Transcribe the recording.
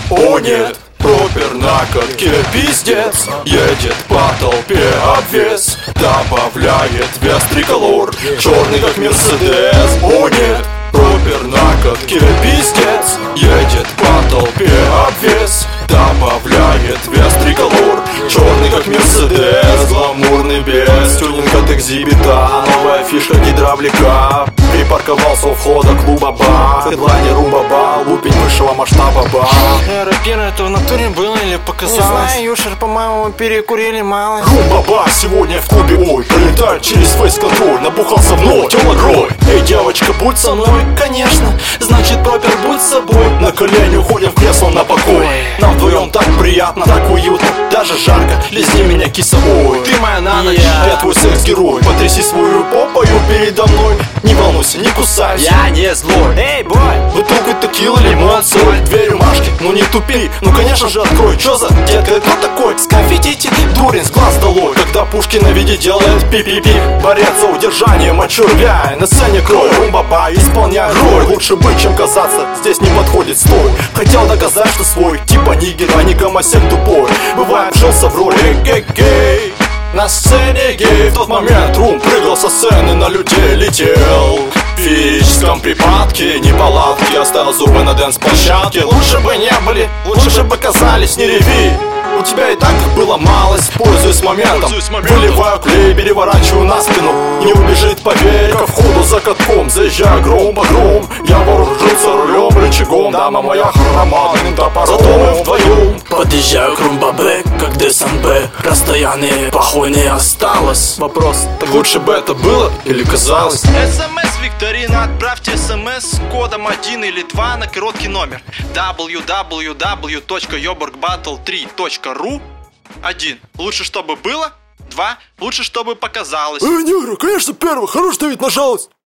О нет, пропер на катке пиздец. Едет по толпе обвес, добавляет вес триколор, черный как Мерседес. О нет, пропер на катке пиздец. Едет по толпе обвес, добавляет вес триколор, черный как Мерседес. Гламурный без, тюнинг от экзибита, новая фишка гидравлика. Припарковался у входа клуба бар, хедлайнер румба-бар, лупень высшего масштаба бар. Рэпер, это в натуре было или показалось? Не знаю, Юшер, по-моему, перекурили мало. Румба-бар сегодня в клубе, ой, пролетает через фейс-контроль, набухался в ноль, тело грой. Эй, девочка, будь со мной, Конечно, значит пропер, будь собой. на колени уходим в кресло на покой. Нам вдвоем так приятно, так уютно, даже жарко, лизни меня, киса, ой. Ты моя на ночь, я твой секс-герой. Потряси свою попою передо мной, не волнуйся, не кусайся, Я не злой. Эй, бой! бутылка текила, лимон, соль, две рюмашки, ну не тупи, ну конечно же открой. Чё за детка, кто такой? Скафидите, дурень, с глаз долой. Когда Пушкина в виде делает пи-пи-пи, борец за удержание, мочу рвяй, на сцене крой. Румба-ба, исполняй роль, лучше быть, чем казаться, здесь не подходит стой. Хотел доказать, что свой, типа нигер, а не гомосек тупой. Бывает, вжился в роль, эй-гей-гей. На сцене гей, в тот момент Рум прыгал со сцены, на людей летел. В физическом припадке, неполадки, оставил зубы на дэнс-площадке. Лучше бы не были, лучше бы казались, не реви. У тебя и так их было малость, пользуюсь моментом. Выливаю клей, переворачиваю на спину. Не убежит, поверь, ко входу за катком. Заезжаю гром-багром, я вооружился рулем, рычагом. Дама моя хроматным топором, зато мы вдвоем. Подъезжаю к Румба-Б, как ДСМБ. Расстояние похуй не осталось. Вопрос, так лучше бы это было или казалось? СМС-викторина, отправьте СМС с кодом 1 или 2 на короткий номер www.yoborgbattle3.ru. 1. Лучше, чтобы было. 2. Лучше, чтобы показалось. Негры, конечно, первый, хорош давить на жалость.